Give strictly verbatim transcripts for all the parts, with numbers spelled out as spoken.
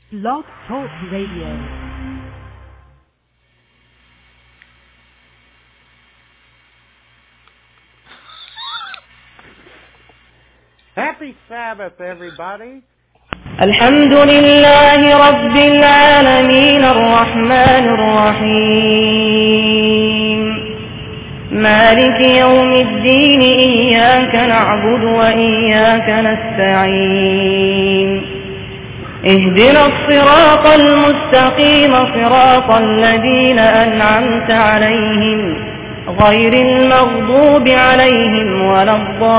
Blog Talk Radio. Happy Sabbath, everybody. الحمد لله رب العالمين الرحمن الرحيم مالك يوم الدين إياك نعبد وإياك نستعين اهدنا الصراط المستقيم صراط الذين أنعمت عليهم غير المغضوب عليهم ولا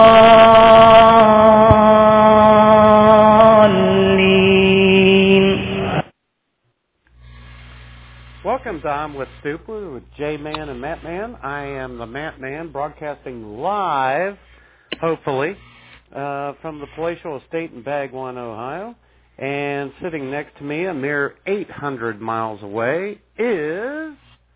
الضالين. Welcome to I'm with Stupid with J-Man and Matt Man. I am the Matt Man, broadcasting live, hopefully, uh, from the palatial estate in Bagwan, Ohio. And sitting next to me, a mere eight hundred miles away, is...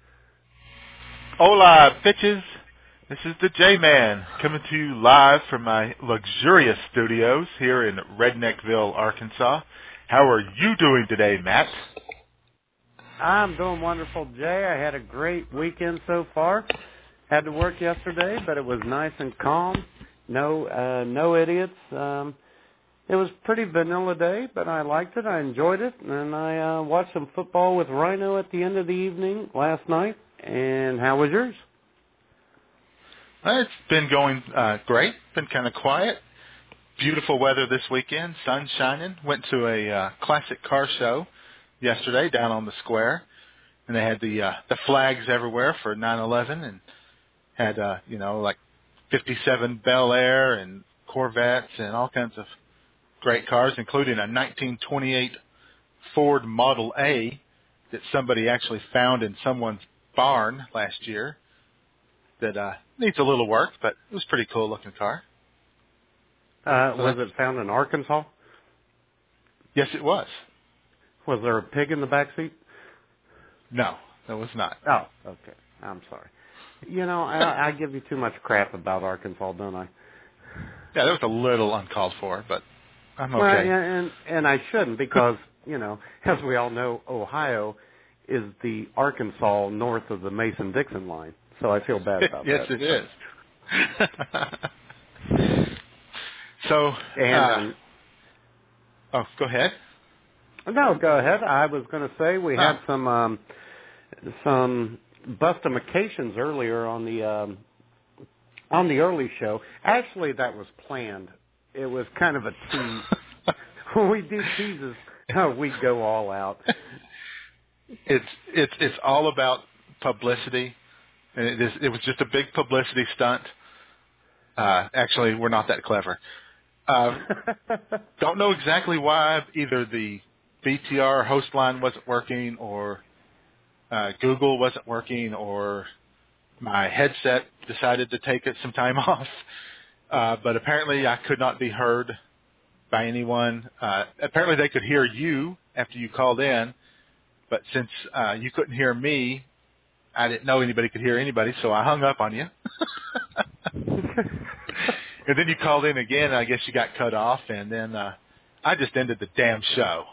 Hola, bitches. This is the J-Man coming to you live from my luxurious studios here in Redneckville, Arkansas. How are you doing today, Matt? I'm doing wonderful, Jay. I had a great weekend so far. Had to work yesterday, but it was nice and calm. No, uh, no idiots. Um, it was a pretty vanilla day, but I liked it. I enjoyed it, and I uh, watched some football with Rhino at the end of the evening last night. And how was yours? Well, it's been going uh, great. Been kind of quiet. Beautiful weather this weekend. Sun shining. Went to a uh, classic car show yesterday down on the square, and they had the uh, the flags everywhere for nine eleven, and had uh, you know like fifty-seven Bel Air and Corvettes and all kinds of great cars, including a nineteen twenty-eight Ford Model A that somebody actually found in someone's barn last year that uh, needs a little work, but it was a pretty cool looking car. Uh, was it found in Arkansas? Yes, it was. Was there a pig in the back seat? No, it was not. Oh, okay. I'm sorry. You know, I, I give you too much crap about Arkansas, don't I? Yeah, that was a little uncalled for, but I'm okay. Well, and and I shouldn't because, you know, as we all know, Ohio is the Arkansas north of the Mason-Dixon line. So I feel bad about yes, that. Yes, it is. so, and, uh, um, oh, go ahead. No, go ahead. I was going to say we oh. had some um, some bustimacations earlier on the um, on the early show. Actually, that was planned. It was kind of a tease. When we do teases, we go all out. It's it's it's all about publicity, and it is it was just a big publicity stunt. Uh, actually, we're not that clever. Uh, don't know exactly why either the B T R host line wasn't working, or uh, Google wasn't working, or my headset decided to take it some time off. Uh, but apparently, I could not be heard by anyone. Uh, apparently, they could hear you after you called in. But since uh, you couldn't hear me, I didn't know anybody could hear anybody, so I hung up on you. And then you called in again, and I guess you got cut off, and then uh, I just ended the damn show.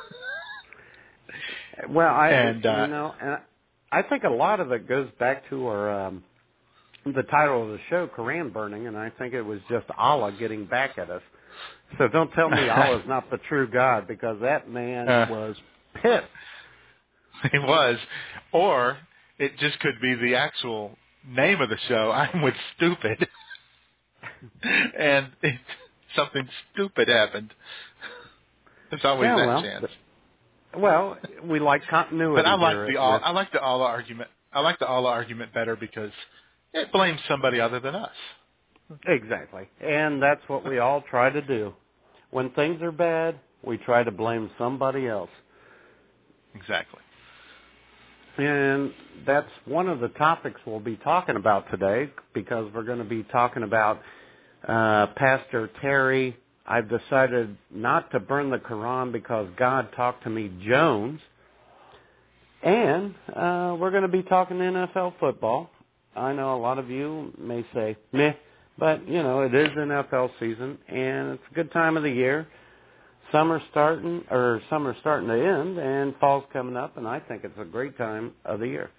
Well, I and, uh, you know, and I think a lot of it goes back to our um, the title of the show, Koran burning, and I think it was just Allah getting back at us. So don't tell me Allah's not the true God, because that man uh, was pissed. It was. Or it just could be the actual name of the show, I'm with Stupid. And it, something stupid happened. There's always yeah, that well, chance. Well, we like continuity. But I like here the at, I like the Allah argument. I like the Allah argument better because it blames somebody other than us. Exactly. And that's what we all try to do. When things are bad, we try to blame somebody else. Exactly. And that's one of the topics we'll be talking about today, because we're going to be talking about uh, Pastor Terry. I've decided not to burn the Quran because God talked to me, Jones. And uh, we're going to be talking N F L football. I know a lot of you may say, meh, but, you know, it is N F L season, and it's a good time of the year. summer's starting, or summer's starting to end, and fall's coming up, and I think it's a great time of the year.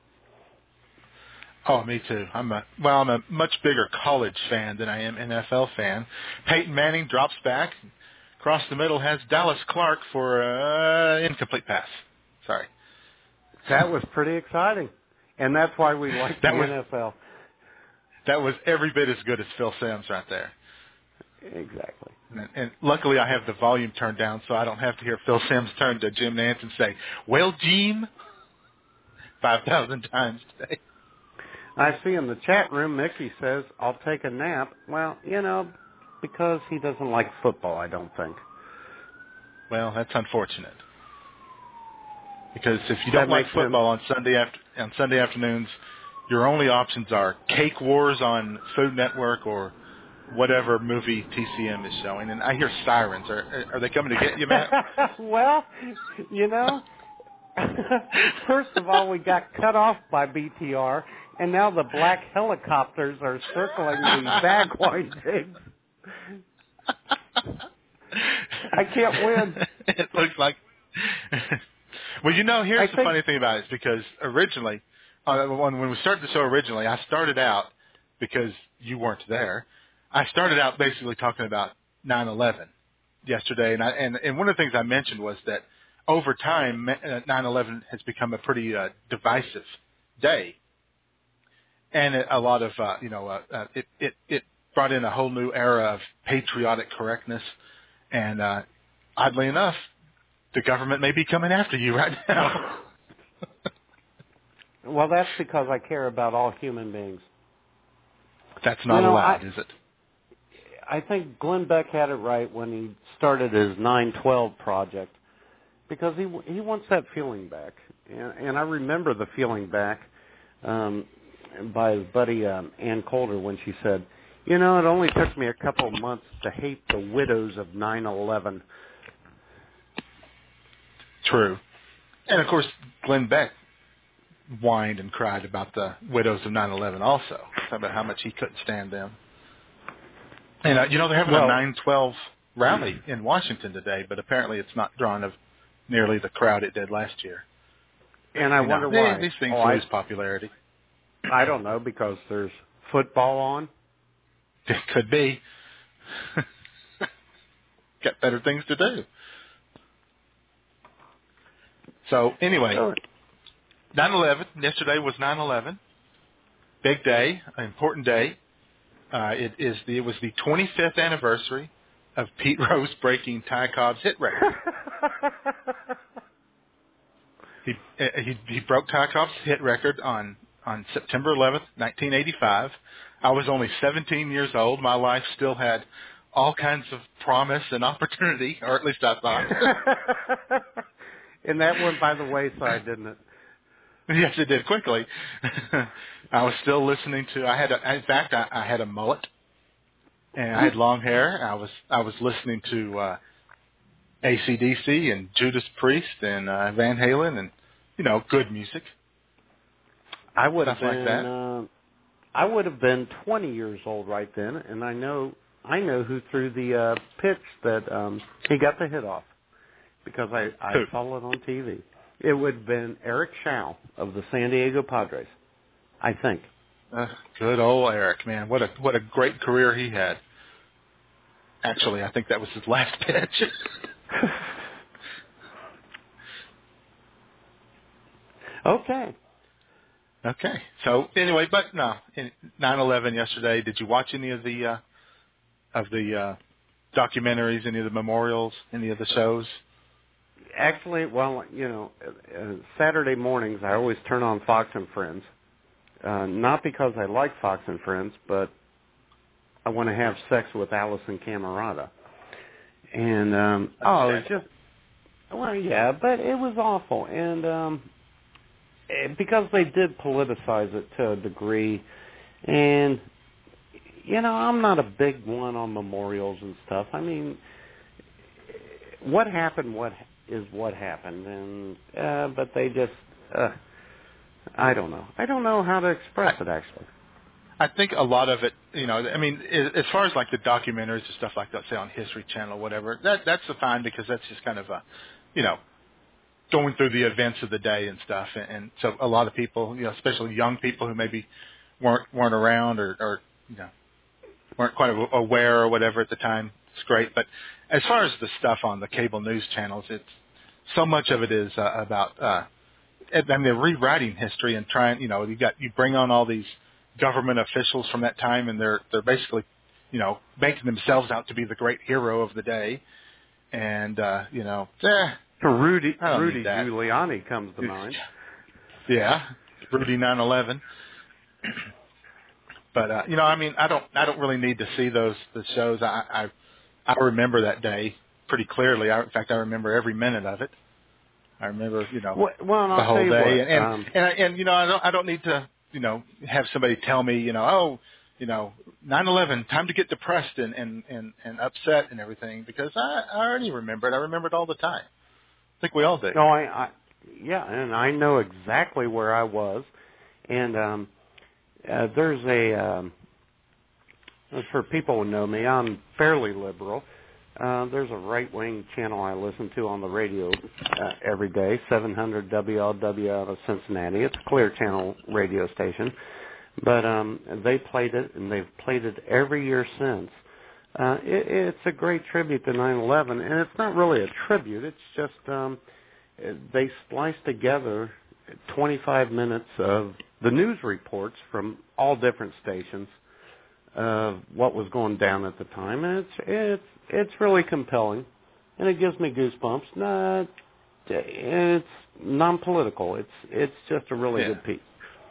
Oh, me too. I'm a well, I'm a much bigger college fan than I am N F L fan. Peyton Manning drops back, across the middle has Dallas Clark for an uh, incomplete pass. Sorry. That was pretty exciting, and that's why we like the was, N F L. That was every bit as good as Phil Simms right there. Exactly. And, and luckily I have the volume turned down so I don't have to hear Phil Simms turn to Jim Nantz and say, well, Jim, five thousand times today. I see in the chat room, Mickey says, I'll take a nap. Well, you know, because he doesn't like football, I don't think. Well, that's unfortunate. Because if you That don't like makes football on Sunday after, on Sunday afternoons, your only options are Cake Wars on Food Network or whatever movie T C M is showing. And I hear sirens. Are, are they coming to get you, Matt? Well, you know, first of all, we got cut off by B T R, and now the black helicopters are circling the Bagwine digs. I can't win. It looks like... Well, you know, here's I the think... funny thing about it, is because originally, uh, when, when we started the show originally, I started out, because you weren't there, I started out basically talking about nine eleven yesterday, and, I, and, and one of the things I mentioned was that over time, nine eleven has become a pretty uh, divisive day, and a lot of, uh, you know, uh, uh, it, it, it brought in a whole new era of patriotic correctness, and uh, oddly enough, the government may be coming after you right now. Well, that's because I care about all human beings. That's not you know, allowed, I, is it? I think Glenn Beck had it right when he started his nine twelve project, because he he wants that feeling back, and, and I remember the feeling back um, by his buddy um, Ann Coulter when she said, "You know, it only took me a couple of months to hate the widows of nine eleven." True. And, of course, Glenn Beck whined and cried about the widows of nine eleven also, about how much he couldn't stand them. And, uh, you know, they're having well, a nine twelve rally in Washington today, but apparently it's not drawing of nearly the crowd it did last year. And I you wonder know, why. These things oh, lose I, popularity. I don't know, because there's football on. It could be. Got better things to do. So, anyway, nine eleven, yesterday was nine eleven. Big day, an important day. Uh, it is the, it was the twenty-fifth anniversary of Pete Rose breaking Ty Cobb's hit record. he, he he broke Ty Cobb's hit record on, on September eleventh, nineteen eighty-five. I was only seventeen years old. My life still had all kinds of promise and opportunity, or at least I thought. And that went by the wayside, didn't it? Yes, it did quickly. I was still listening to. I had, a, in fact, I, I had a mullet, and I had long hair. I was, I was listening to uh, A C D C and Judas Priest and uh, Van Halen, and you know, good music. I would have Stuff been. like that. Uh, I would have been twenty years old right then, and I know, I know who threw the uh, pitch that um, he got the hit off, because I, I Who? saw it on T V. It would have been Eric Schau of the San Diego Padres, I think. Uh, good old Eric, man. What a what a great career he had. Actually, I think that was his last pitch. Okay. Okay. So anyway, but no, nine eleven yesterday. Did you watch any of the uh, of the uh, documentaries, any of the memorials, any of the shows? Actually, well, you know, uh, Saturday mornings I always turn on Fox and Friends. Uh, not because I like Fox and Friends, but I want to have sex with Allison Camerata. And, um, oh, it was just, well, yeah, but it was awful. And um, it, because they did politicize it to a degree. And, you know, I'm not a big one on memorials and stuff. I mean, what happened, what is what happened, and uh, but they just, uh, I don't know. I don't know how to express it, actually. I think a lot of it, you know, I mean, as far as like the documentaries and stuff like that, say on History Channel or whatever, that that's fine because that's just kind of a, you know, going through the events of the day and stuff. And, and so a lot of people, you know, especially young people who maybe weren't weren't around or, or you know, weren't quite aware or whatever at the time, it's great. But as far as the stuff on the cable news channels, it's so much of it is uh, about, uh, I mean, they're rewriting history and trying, you know, you got you bring on all these government officials from that time, and they're they're basically, you know, making themselves out to be the great hero of the day, and uh, you know, eh, Rudy Rudy need that. Giuliani comes to mind. Yeah, Rudy nine eleven. But uh, you know, I mean, I don't I don't really need to see those the shows. I I, I remember that day pretty clearly. I, in fact, I remember every minute of it. I remember, you know, well, well, the I'll whole tell you day, what, and um, and, and and you know, I don't I don't need to, you know, have somebody tell me, you know, oh, you know, nine eleven, time to get depressed and and and, and upset and everything, because I, I already remember it. I remember it all the time. I think we all do. No, I, I yeah, and I know exactly where I was, and um, uh, there's a um, for people who know me, I'm fairly liberal. Uh, there's a right-wing channel I listen to on the radio uh, every day, seven hundred W L W out of Cincinnati. It's a Clear Channel radio station. But um, they played it, and they've played it every year since. Uh, it, it's a great tribute to nine eleven, and it's not really a tribute. It's just um, they splice together twenty-five minutes of the news reports from all different stations of what was going down at the time, and it's it's it's really compelling, and it gives me goosebumps. Not, it's non-political. It's it's just a really yeah. good piece.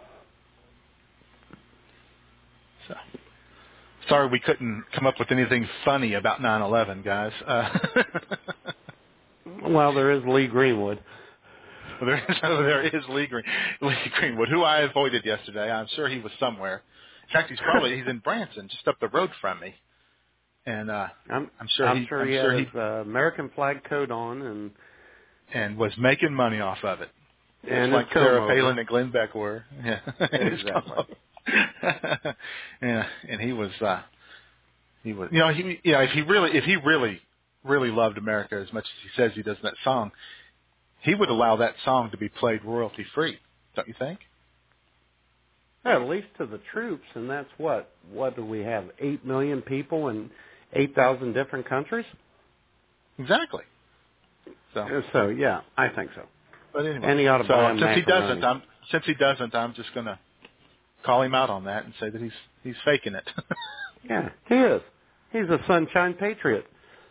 So, sorry we couldn't come up with anything funny about nine eleven, guys. Uh, well, there is Lee Greenwood. there is there is Lee, Green, Lee Greenwood, who I avoided yesterday. I'm sure he was somewhere. In fact, he's probably he's in Branson, just up the road from me. And uh, I'm, I'm sure I'm he, sure I'm he sure had he his uh, American flag coat on, and and was making money off of it. And like Sarah Palin and Glenn Beck were. Yeah, exactly. Yeah, and he was, uh, he was, you know, he, you know, if he really, if he really, really loved America as much as he says he does in that song, he would allow that song to be played royalty free, don't you think? Yeah, at least to the troops, and that's what? What do we have? Eight million people in eight thousand different countries. Exactly. So, so yeah, I think so. But anyway, and he ought to so buy him since he macaroni. doesn't, I'm since he doesn't, I'm just gonna call him out on that and say that he's he's faking it. Yeah, he is. He's a sunshine patriot.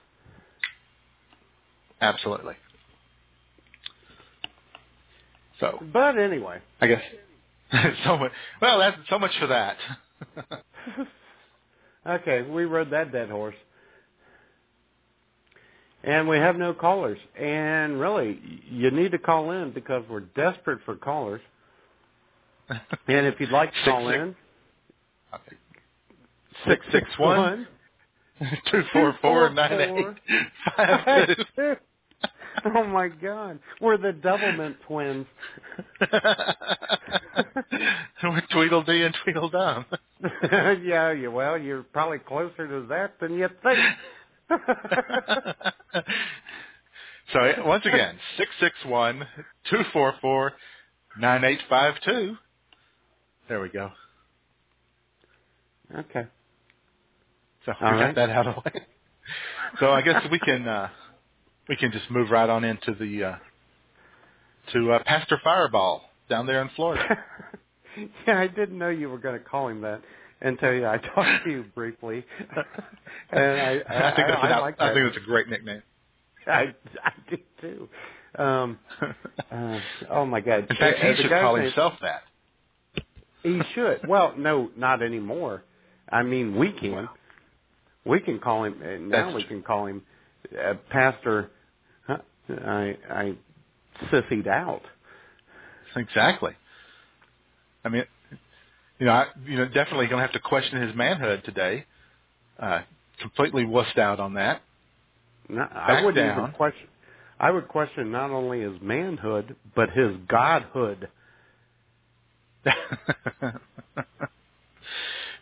Absolutely. So, but anyway, I guess so much. Well, that's so much for that. Okay, we rode that dead horse. And we have no callers. And really, you need to call in because we're desperate for callers. And if you'd like to call six, in, okay. six six one two four four nine eight five two. Oh my God, we're the Doublemint twins. We're Tweedledee and Tweedledum. Yeah, you well, you're probably closer to that than you think. So once again, six six one two four four nine eight five two. There we go. Okay. So we All got right. that out of the way. So I guess we can uh, we can just move right on into the uh, to uh, Pastor Fireball down there in Florida. Yeah, I didn't know you were going to call him that until I talked to you briefly. And I, I, I think that's I, an, I like that. I think that's a great nickname. I, I do too. Um, uh, oh my God! In fact, he uh, should guy call named, himself that. He should. Well, no, not anymore. I mean, we can. Well, we can call him uh, now. That's We can call him uh, Pastor. Huh, I I sissied out. Exactly. I mean, you know, I, you know, definitely going to have to question his manhood today. Uh, completely wussed out on that. No, I wouldn't down. even question. I would question not only his manhood but his godhood.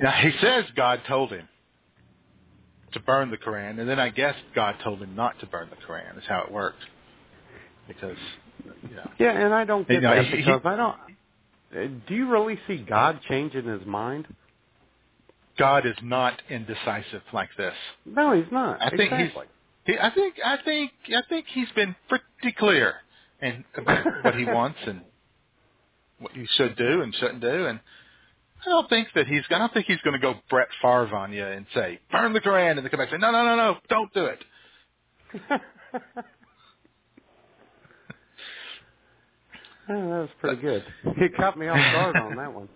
Now, he says God told him to burn the Quran, and then I guess God told him not to burn the Quran. Is how it worked. Because, you know. Yeah, and I don't get you know, that he, because he, I don't. Do you really see God changing his mind? God is not indecisive like this. No, he's not. I think exactly. he's. He, I think. I think. I think he's been pretty clear in about what he wants and what you should do and shouldn't do. And I don't think that he's. I don't think he's going to go Brett Favre on you and say burn the Quran, and then come back and say no, no, no, no, don't do it. Oh, that was pretty good. He caught me off guard on that one.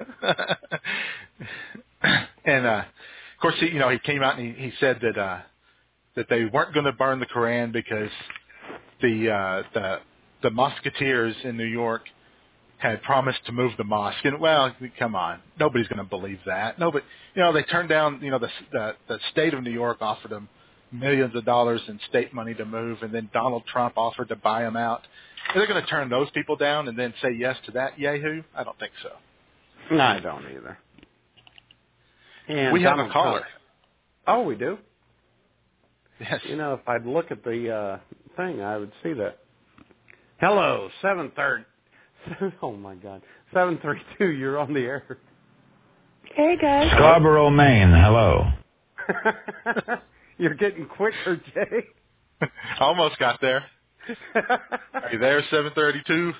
And uh, of course, he, you know, he came out and he, he said that uh, that they weren't going to burn the Quran because the uh, the the Musketeers in New York had promised to move the mosque. And well, come on, nobody's going to believe that. Nobody, you know, they turned down. You know, the the, the state of New York offered them millions of dollars in state money to move, and then Donald Trump offered to buy them out. Are they going to turn those people down and then say yes to that yahoo? I don't think so. No, I don't either. And we have Donald a caller. Trump. Oh, we do? Yes. You know, if I'd look at the uh, thing, I would see that. Hello, seven thirty. Oh, my God. seven thirty-two, you're on the air. Hey, guys. Scarborough, Maine, hello. You're getting quicker, Jay. Almost got there. Are you there, seven thirty-two?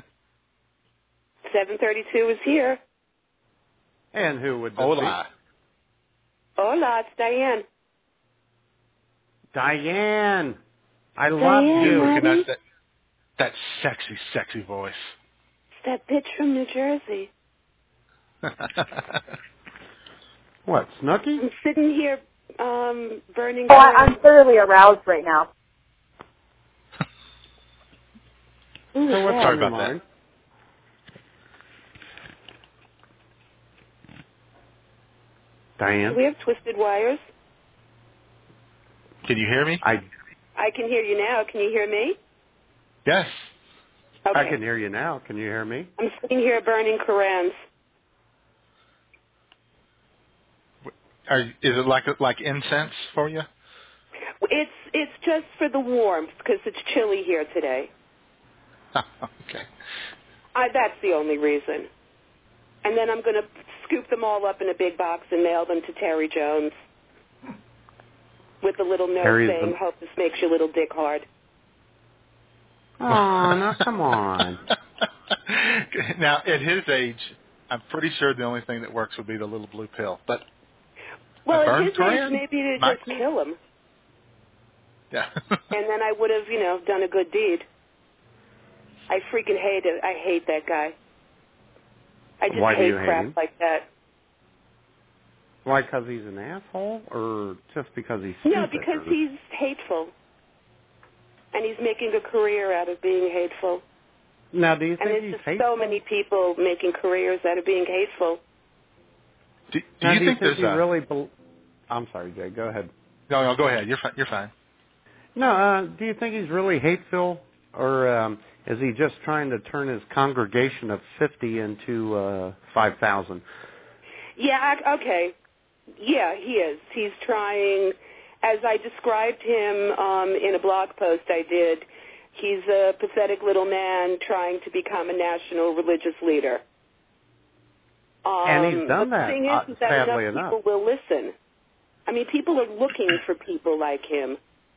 seven thirty-two is here. And who would that Hola. be? Hola, it's Diane. Diane. I Diane, love you. honey. Recognize that, that sexy, sexy voice. It's that bitch from New Jersey. What, Snooky? I'm sitting here um, burning... Oh, I, I'm thoroughly aroused right now. Ooh, So what's yeah. Sorry on your about that. mind? Diane? Do we have twisted wires? Can you hear me? I I can hear you now. Can you hear me? Yes. Okay. I can hear you now. Can you hear me? I'm sitting here burning Korans. Are, is it like like incense for you? It's it's just for the warmth because it's chilly here today. Okay. I, that's the only reason. And then I'm going to scoop them all up in a big box and mail them to Terry Jones with a little note Terry's saying, the- hope this makes your little dick hard. Oh, now come on. Now, at his age, I'm pretty sure the only thing that works would be the little blue pill. But Well, burn at his Koran? age, maybe to Might just be. kill him. yeah. And then I would have, you know, done a good deed. I freaking hate it. I hate that guy. I just Why do hate you hate crap him? like that. Why, because he's an asshole? Or just because he's No, stupid? because or- he's hateful. And he's making a career out of being hateful. Now, do you And think there's he's just hateful? so many people making careers out of being hateful. Do, do Now, you do you think think there's he a... really... Bel- I'm sorry, Jay. Go ahead. No, no, go ahead. You're fine. You're fine. No, uh, do you think he's really hateful? Or um, is he just trying to turn his congregation of fifty into uh, five thousand? Yeah, I, okay. Yeah, he is. He's trying, as I described him um, in a blog post I did, he's a pathetic little man trying to become a national religious leader. Um, And he's done but that, the thing uh, is, is that sadly enough enough. people will listen. I mean, people are looking for people like him.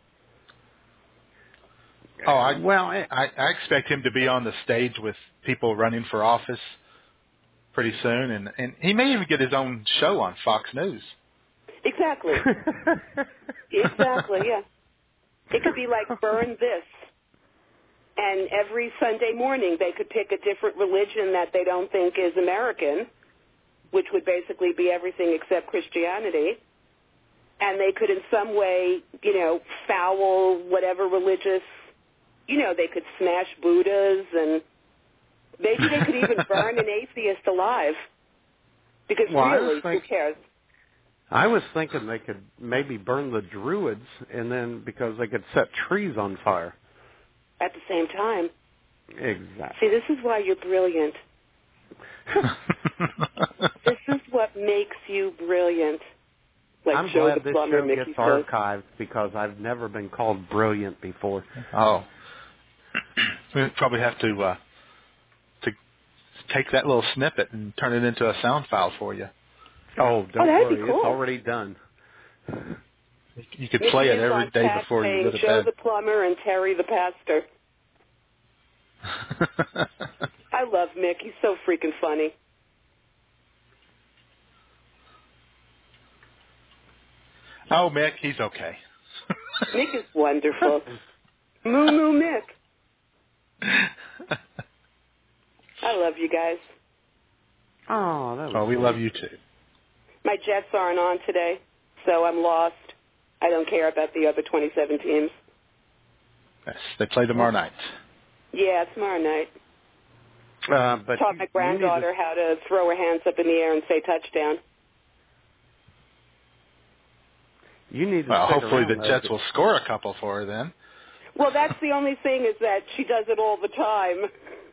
Oh, I, Well, it, I, I expect him to be on the stage with people running for office pretty soon, and, and he may even get his own show on Fox News. Exactly. Exactly, yeah. It could be like burn this. And every Sunday morning they could pick a different religion that they don't think is American, which would basically be everything except Christianity. And they could in some way, you know, foul whatever religious, you know, they could smash Buddhas, and maybe they could even burn an atheist alive. Because Well, I really, was think- who cares? I was thinking they could maybe burn the Druids, and then because they could set trees on fire. At the same time. Exactly. See, this is why you're brilliant. This is what makes you brilliant. Like I'm Joe glad the this plumber, show Mickey gets says. archived because I've never been called brilliant before. Oh. We probably have to uh, to take that little snippet and turn it into a sound file for you. Oh, don't Oh, that'd worry. be cool. It's already done. You could play it every day before you go to Joe bed. the plumber and Terry the pastor. I love Mick. He's so freaking funny. Oh, Mick, he's okay. Mick is wonderful. Moo moo Mick. I love you guys. Oh, that was Oh, we sweet. love you too. My Jets aren't on today, so I'm lost. I don't care about the other twenty-seven teams. Yes, they play tomorrow night. Yeah, tomorrow night. Uh, but Taught you- my you granddaughter need to- how to throw her hands up in the air and say touchdown. You need to Well, stick hopefully around, the though. Jets will score a couple for her then. Well, that's the only thing is that she does it all the time.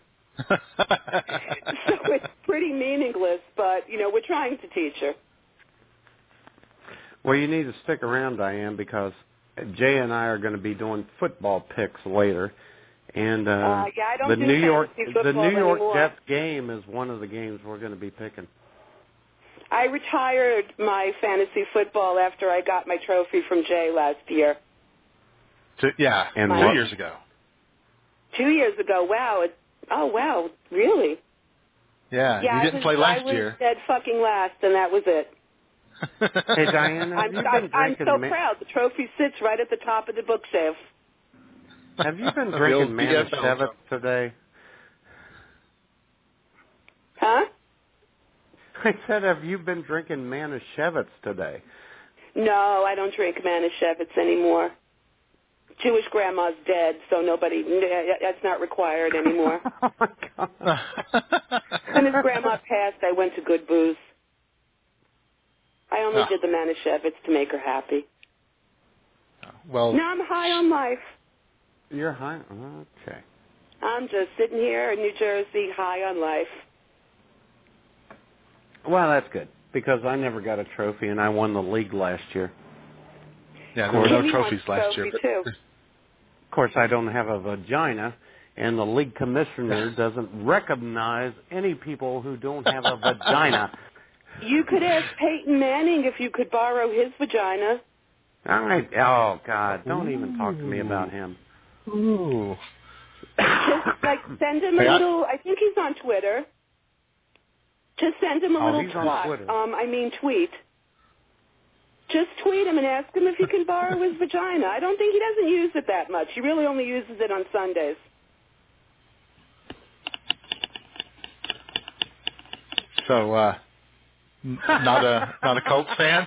So it's pretty meaningless, but, you know, we're trying to teach her. Well, you need to stick around, Diane, because Jay and I are going to be doing football picks later, and uh, Uh, yeah, I don't the do New York fantasy the football New York anymore. Jets game is one of the games we're going to be picking. I retired my fantasy football after I got my trophy from Jay last year. Two, yeah, And two what- years ago. Two years ago. Wow. It, oh, wow. Really? Yeah, Yeah, you I didn't was, play last I was year. dead fucking last, and that was it. Hey, Diane, have I'm, you I'm, been I'm drinking? so ma- proud. The trophy sits right at the top of the bookshelf. Have you been The drinking old B F L Manischewitz trophy. today? Huh? I said, have you been drinking Manischewitz today? No, I don't drink Manischewitz anymore. Jewish grandma's dead, so nobody, that's not required anymore. Oh, my God. When his grandma passed, I went to Good Booze. I only Ah. did the Manischewitz to make her happy. Well, Now I'm high on life. You're high? Okay. I'm just sitting here in New Jersey, high on life. Well, that's good, because I never got a trophy, and I won the league last year. yeah, there were no Jimmy trophies won last trophy, year. too. But Of course, I don't have a vagina, and the league commissioner doesn't recognize any people who don't have a vagina. You could ask Peyton Manning if you could borrow his vagina. All right. Oh, God, don't even talk to me about him. Ooh. Just, like, send him a Hey, I- little, I think he's on Twitter. Just send him a Oh, little he's on twat. Twitter. Um, I mean tweet. Just tweet him and ask him if he can borrow his vagina. I don't think he doesn't use it that much. He really only uses it on Sundays. So, uh, n- not a not a Colts fan.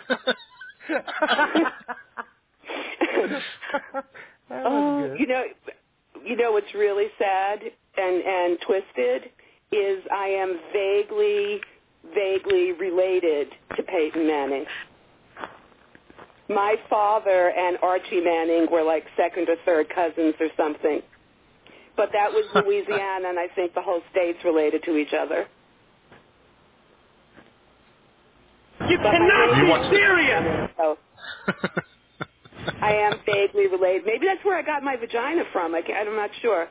That was Oh, good. you know, you know what's really sad and and twisted is I am vaguely, vaguely related to Peyton Manning. My father and Archie Manning were like second or third cousins or something. But that was Louisiana, and I think the whole state's related to each other. You But my cannot name You be want- is- serious! So I am vaguely related. Maybe that's where I got my vagina from. I can't, I'm not sure.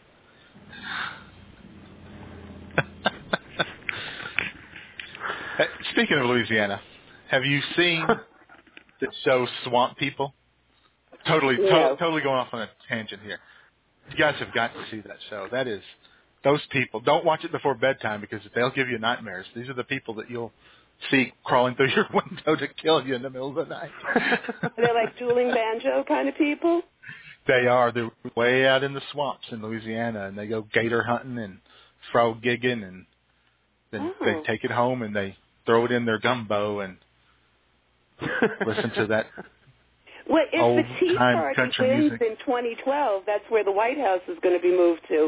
Hey, speaking of Louisiana, have you seen the show Swamp People? Totally, to- No. totally going off on a tangent here. You guys have got to see that show. That is, those people. Don't watch it before bedtime because they'll give you nightmares. These are the people that you'll see crawling through your window to kill you in the middle of the night. Are they like dueling banjo kind of people? They are. They're way out in the swamps in Louisiana, and they go gator hunting and frog gigging, and then Oh. they take it home and they throw it in their gumbo and listen to that. Well, if Old the Tea time Party country wins music. in twenty twelve, that's where the White House is going to be moved to.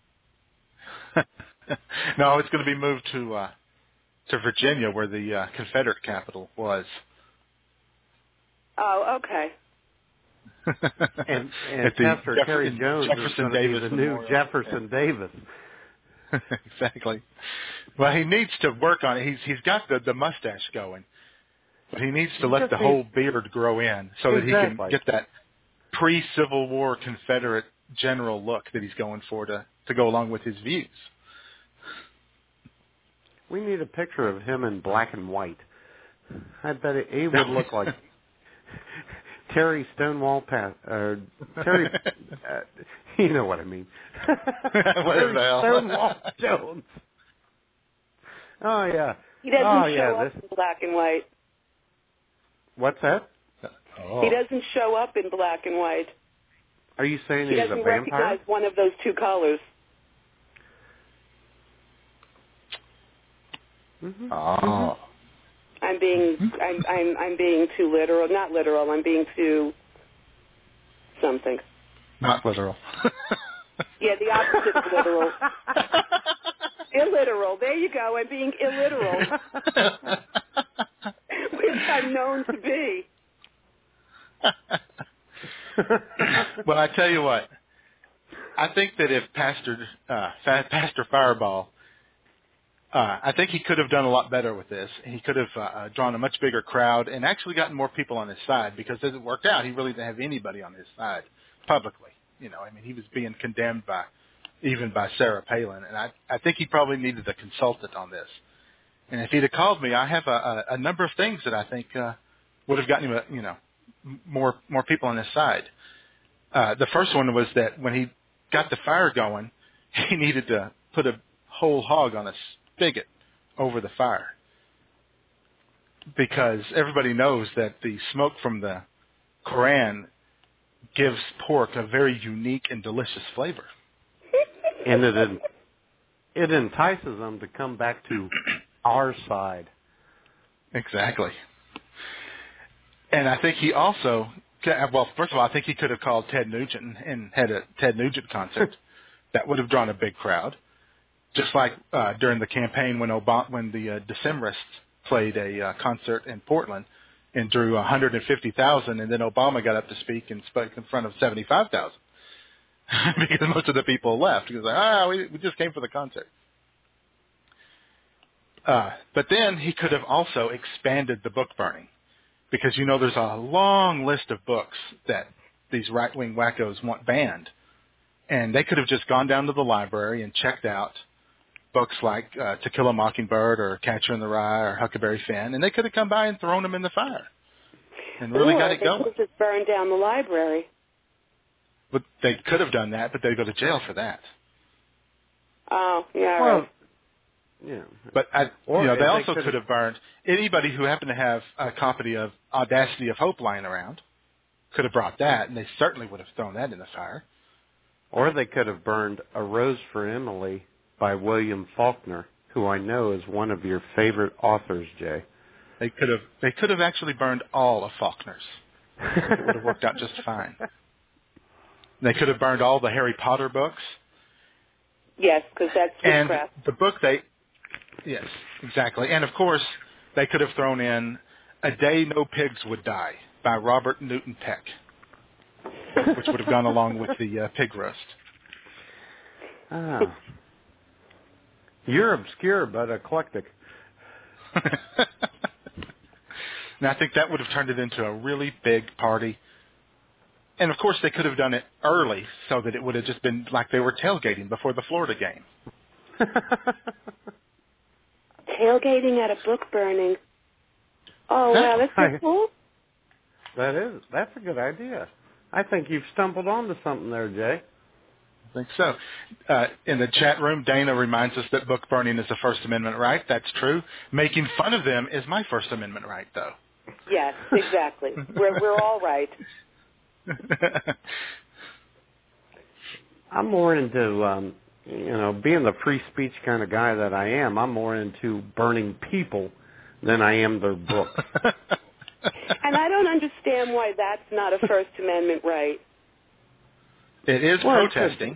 No, it's going to be moved to uh, to Virginia, where the uh, Confederate capital was. Oh, okay. And, and At the Pastor Jeff- Terry in Jones is Jefferson going to be Davis the new Memorial. Jefferson Davis. Exactly. Well, he needs to work on it. He's he's got the the mustache going, but he needs to He let just the needs- whole beard grow in so that he can Exactly. get that pre-Civil War Confederate general look that he's going for to to go along with his views. We need a picture of him in black and white. I bet it, he would look like Terry Stonewall Pass, or Terry, uh, you know what I mean. Whatever Terry the hell. Stonewall Jones. Oh yeah. He doesn't oh show yeah. up This. in black and white. What's that? Oh. He doesn't show up in black and white. Are you saying He he's a doesn't vampire? recognize one of those two colors. Mm-hmm. Oh. I'm being I'm I'm I'm being too literal. Not literal. I'm being too something. Not literal. Yeah, the opposite of literal. Illiteral. There you go. I'm being illiteral, which I'm known to be. Well, I tell you what. I think that if Pastor uh, Fa- Pastor Fireball, uh, I think he could have done a lot better with this. He could have uh, drawn a much bigger crowd and actually gotten more people on his side, because as it worked out, he really didn't have anybody on his side publicly. You know, I mean, he was being condemned by even by Sarah Palin, and I I think he probably needed a consultant on this. And if he'd have called me, I have a, a, a number of things that I think uh, would have gotten him, a, you know, m- more more people on his side. Uh, the first one was that when he got the fire going, he needed to put a whole hog on a spigot over the fire, because everybody knows that the smoke from the Koran gives pork a very unique and delicious flavor. And it en- it entices them to come back to our side. Exactly. And I think he also, well, first of all, I think he could have called Ted Nugent and had a Ted Nugent concert. That would have drawn a big crowd. Just like uh, during the campaign when Obama, when the uh, Decembrists played a uh, concert in Portland and drew one hundred fifty thousand, and then Obama got up to speak and spoke in front of seventy-five thousand because most of the people left. He was like, ah, we, we just came for the concert. Uh, but then he could have also expanded the book burning, because, you know, there's a long list of books that these right-wing wackos want banned. And they could have just gone down to the library and checked out books like uh, To Kill a Mockingbird or Catcher in the Rye or Huckleberry Finn, and they could have come by and thrown them in the fire and really or got it they going. could have just burned down the library. But they could have done that, but they'd go to jail for that. Oh, yeah, Well, right. yeah. But I, Or you know, if they they also could've- could have burned anybody who happened to have a copy of Audacity of Hope lying around. Could have brought that, and they certainly would have thrown that in the fire. Or they could have burned A Rose for Emily by William Faulkner, who I know is one of your favorite authors, Jay. They could have they could have actually burned all of Faulkner's. It would have worked out just fine. They could have burned all the Harry Potter books. Yes, because that's And witchcraft. the book they, yes, exactly. And of course, they could have thrown in A Day No Pigs Would Die by Robert Newton Peck, which would have gone along with the uh, pig roast. Ah. You're obscure but eclectic. And I think that would have turned it into a really big party. And of course, they could have done it early so that it would have just been like they were tailgating before the Florida game. Tailgating at a book burning. Oh, wow, that's so I- cool. That is, that's a good idea. I think you've stumbled onto something there, Jay. I think so. Uh, in the chat room, Dana reminds us that book burning is a First Amendment right. That's true. Making fun of them is my First Amendment right, though. Yes, exactly. We're we're all right. I'm more into, um, you know, being the free speech kind of guy that I am. I'm more into burning people than I am their books. And I don't understand why that's not a First Amendment right. It is Well, it protesting.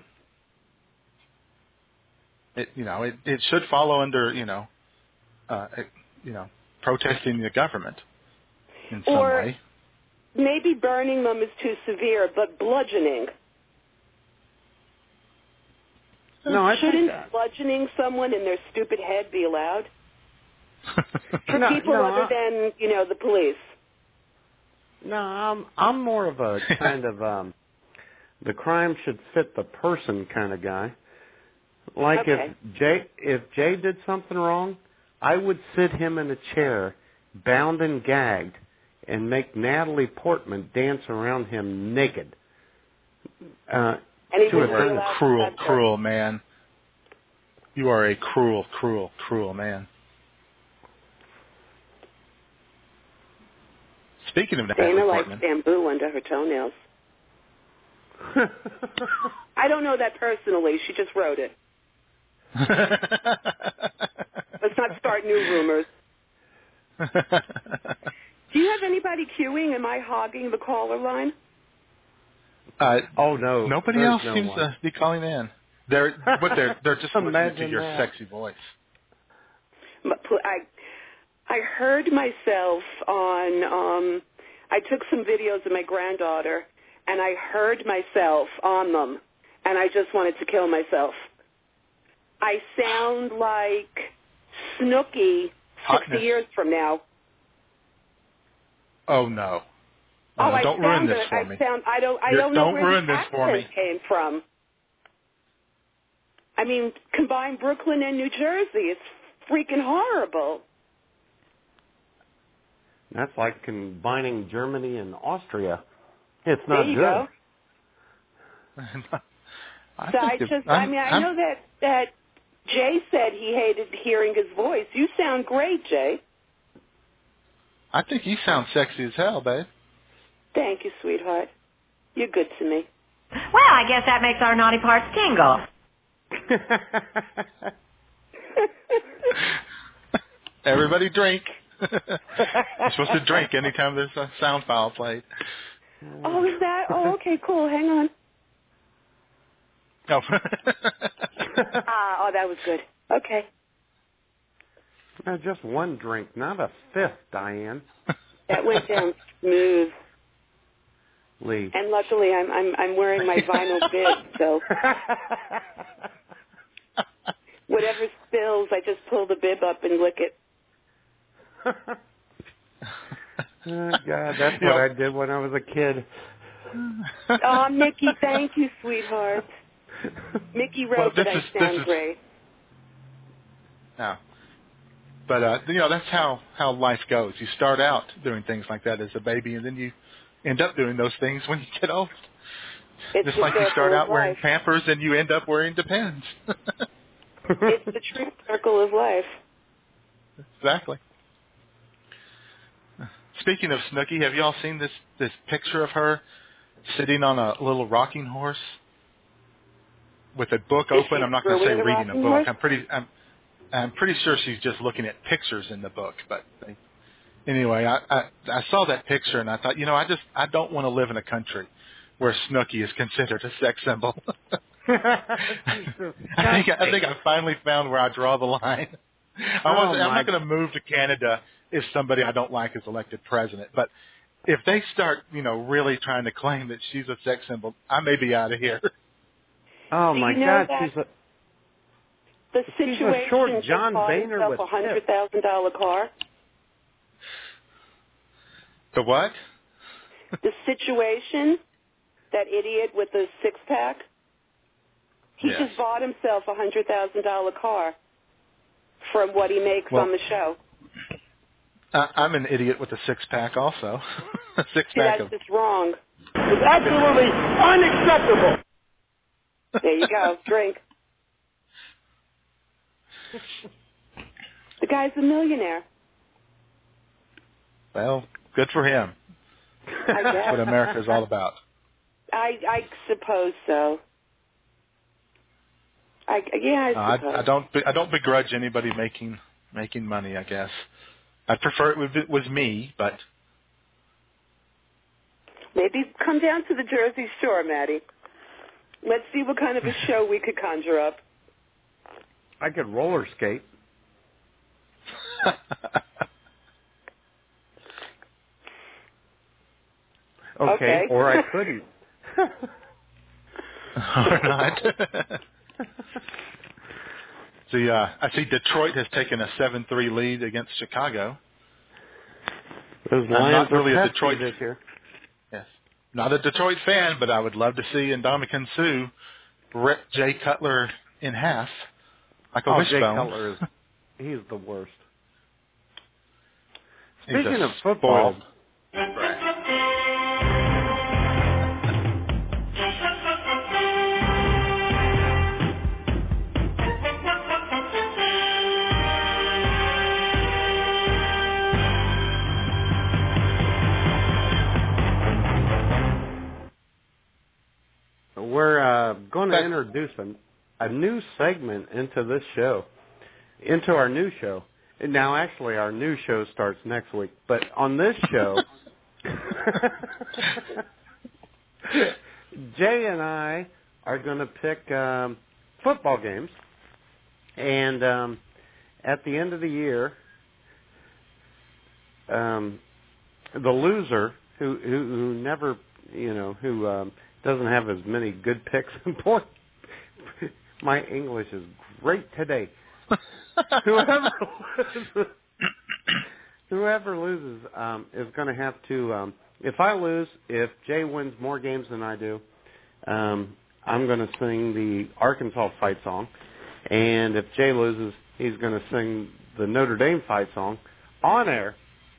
It, you know, it, it should follow under, you know, uh, it, you know, protesting the government in some Or way. maybe burning them is too severe, but bludgeoning. No, I Shouldn't think, bludgeoning someone in their stupid head be allowed? For no, people no, other I, than, you know, the police. no, I'm I'm more of a kind of um, the crime should fit the person kind of guy. Like Okay. if Jay if Jay did something wrong, I would sit him in a chair, bound and gagged, and make Natalie Portman dance around him naked. Uh, And he to You wouldn't a be are kind a of, allowed to cruel, touch her. cruel man. You are a cruel, cruel, cruel man. Speaking of Natalie Dana likes Portman. bamboo under her toenails. I don't know that personally. She just wrote it. Let's not start new rumors. Do you have anybody queuing? Am I hogging the caller line? uh, oh no, nobody there's else no seems one. to be calling in. They're but they're they're just listening to Imagine your that. sexy voice. But pl- I, I heard myself on. Um, I took some videos of my granddaughter, and I heard myself on them, and I just wanted to kill myself. I sound like Snooki Hotness. sixty years from now. Oh no! Oh, Uh, I don't sound. ruin this for I me. sound. I don't. I You're- don't know don't where ruin the this for me. accent came from. I mean, combine Brooklyn and New Jersey. It's freaking horrible. That's like combining Germany and Austria. It's There not you good. go. I So I think it- just. I I'm- mean, I I'm- know that that Jay said he hated hearing his voice. You sound great, Jay. I think you sound sexy as hell, babe. Thank you, sweetheart. You're good to me. Well, I guess that makes our naughty parts tingle. Everybody drink. You're supposed to drink anytime there's a sound file played. Oh, is that? Oh, okay, cool. Hang on. Oh. Ah, oh, that was good. Okay. No, just one drink, not a fifth, Diane. That went down smooth. Lee. And luckily, I'm I'm I'm wearing my vinyl bib, so whatever spills, I just pull the bib up and lick it. Oh, God, that's You what know- I did when I was a kid. Oh, Mickey, thank you, sweetheart. Mickey Well, wrote this that I is- this sound is- great. No. But, uh, you know, that's how, how life goes. You start out doing things like that as a baby, and then you end up doing those things when you get old. It's Just the like you circle start of out wearing life. Pampers and you end up wearing Depends. It's the true circle of life. Exactly. Speaking of Snooki, have you all seen this, this picture of her sitting on a little rocking horse with a book Is open? she I'm not going to say screwing the reading a rocking book. horse? I'm pretty I'm I'm pretty sure she's just looking at pictures in the book. But anyway, I, I I saw that picture and I thought, you know, I just I don't want to live in a country where Snooki is considered a sex symbol. I think I think I finally found where I draw the line. I Oh, wasn't, I'm my- not going to move to Canada if somebody I don't like is elected president. But if they start, you know, really trying to claim that she's a sex symbol, I may be out of here. Oh, Do my you know God, that- she's a... The She's a situation short just John bought Boehner himself with a hundred thousand dollar car. The what? The situation, that idiot with the six pack, he Yes. just bought himself a hundred thousand dollar car from what he makes Well- on the show. I, I'm an idiot with a six pack, also. a six See, pack that's of. just wrong. It's absolutely unacceptable. There you go. Drink. The guy's a millionaire. Well, good for him. I That's guess. what America's all about. I I suppose so. I yeah, Uh, I suppose. I, I don't. be- I don't begrudge anybody making making money. I guess I'd prefer it if it was me, but Maybe come down to the Jersey Shore, Maddie. Let's see what kind of a show we could conjure up. I could roller skate. Okay, Okay. or I couldn't. or not. See, uh, I see Detroit has taken a seven three lead against Chicago. Those I'm Lions not really are a pesky Detroit this year. Yes. Not a Detroit fan, but I would love to see Ndamukong Suh rip Jay Cutler in half like a Oh, wishbone. Jay Cutler is he's the worst. He's Speaking a of football, spoiled brat. we're uh, going to introduce a, a new segment into this show, into our new show. Now, actually, our new show starts next week, but on this show, Jay and I are going to pick um, football games, and um, at the end of the year, um, the loser who, who who never, you know, who um, doesn't have as many good picks and points. My English is great today. whoever loses, whoever loses um, is going to have to. Um, if I lose, if Jay wins more games than I do, um, I'm going to sing the Arkansas fight song, and if Jay loses, he's going to sing the Notre Dame fight song on air.